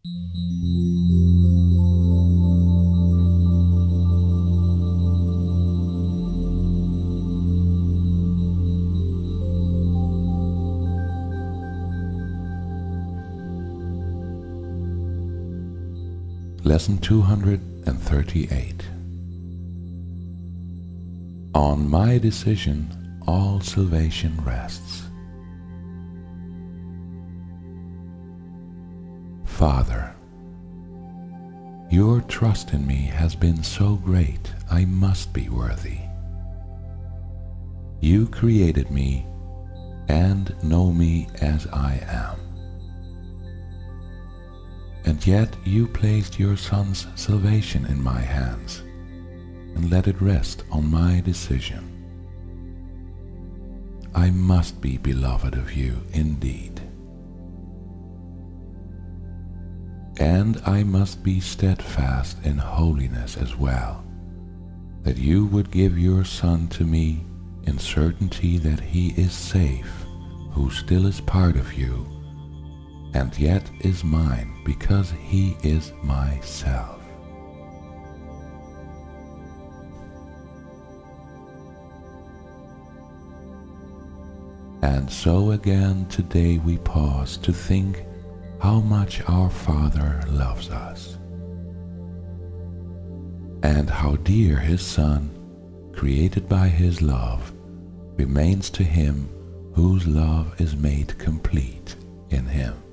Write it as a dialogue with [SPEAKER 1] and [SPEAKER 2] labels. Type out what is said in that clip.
[SPEAKER 1] Lesson 238. On my decision, all salvation rests. Father, your trust in me has been so great, I must be worthy. You created me and know me as I am. And yet you placed your Son's salvation in my hands and let it rest on my decision. I must be beloved of you indeed. And I must be steadfast in holiness as well, that you would give your Son to me in certainty that he is safe, who still is part of you, and yet is mine because he is myself. And so again today we pause to think how much our Father loves us, and how dear his Son, created by his love, remains to him whose love is made complete in him.